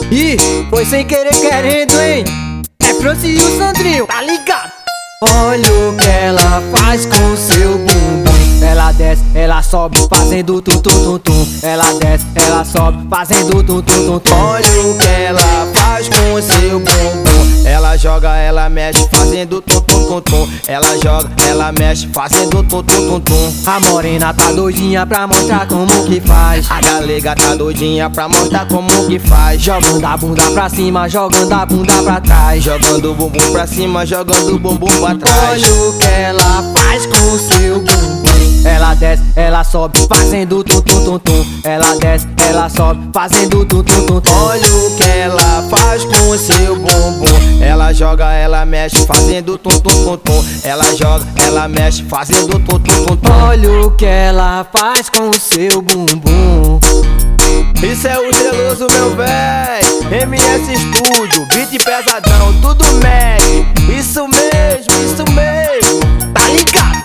Ih, foi sem querer querendo, hein? É Franci e o Sandrinho, tá ligado? Olha o que ela faz com seu bumbum. Ela desce, ela sobe, fazendo tum tum tum tum. Ela desce, ela sobe, fazendo tum tum tum tum. Olha o que ela faz com seu bumbum. Ela joga, ela mexe, fazendo tum tum tum tum. Ela joga, ela mexe, fazendo tum tum tum tum. A morena tá doidinha pra mostrar como que faz. A galega tá doidinha pra mostrar como que faz. Jogando a bunda pra cima, jogando a bunda pra trás. Jogando o bumbum pra cima, jogando o bumbum pra trás. Olha o que ela faz com seu bumbum. Ela desce, ela sobe, fazendo tum tum tum tum. Ela desce, ela sobe, fazendo tum tum tum tum. Olha o que ela faz com seu bumbum. Ela joga, ela mexe, fazendo tum tum tum tum. Ela joga, ela mexe, fazendo tum tum tum tum. Olha o que ela faz com seu bumbum. Isso é o Zeloso, meu véi. MS Studio, beat pesadão, tudo Mac. Isso mesmo, tá ligado?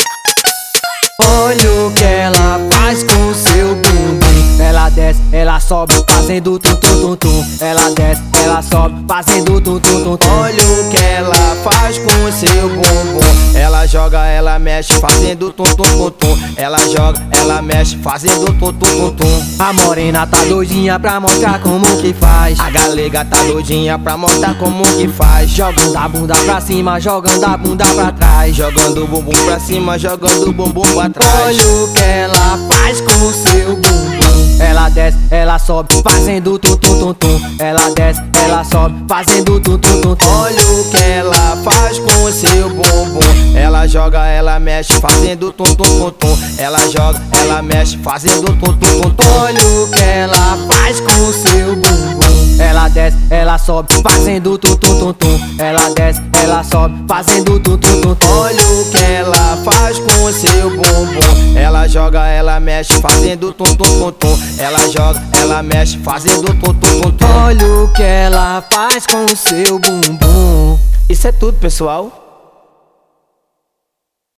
Olha o que ela faz com seu bumbum. Ela desce, ela sobe, fazendo tum tum tum tum. Ela desce, ela sobe, fazendo tum tum tum tum. Olha o que ela faz com seu bumbum. Ela joga, ela mexe, fazendo tum tum tum tum. Ela joga, ela mexe, fazendo tum tum tum tum. A morena tá doidinha pra mostrar como que faz. A galega tá doidinha pra mostrar como que faz. Jogando a bunda pra cima, jogando a bunda pra trás. Jogando o bumbum pra cima, jogando o bumbum pra trás. Olha o que ela faz com seu bumbum. Ela desce, ela sobe, fazendo tum tum tum tum. Ela desce, ela sobe, fazendo tum tum tum tum. Olha o que ela faz com seu bumbum. Ela joga, ela mexe, fazendo tum tum tum tum. Ela joga, ela mexe, fazendo tum tum tum tum. Olha o que ela faz com seu bumbum. Ela desce, ela sobe, fazendo tum tum tum tum. Ela desce, ela sobe, fazendo tum tum tum tum. Olha o que ela faz com seu bumbum. Ela joga, ela mexe, fazendo tum tum tum tum. Ela joga, ela mexe, fazendo tum tum tum tum. Olha o que ela faz com seu bumbum. Isso é tudo, pessoal.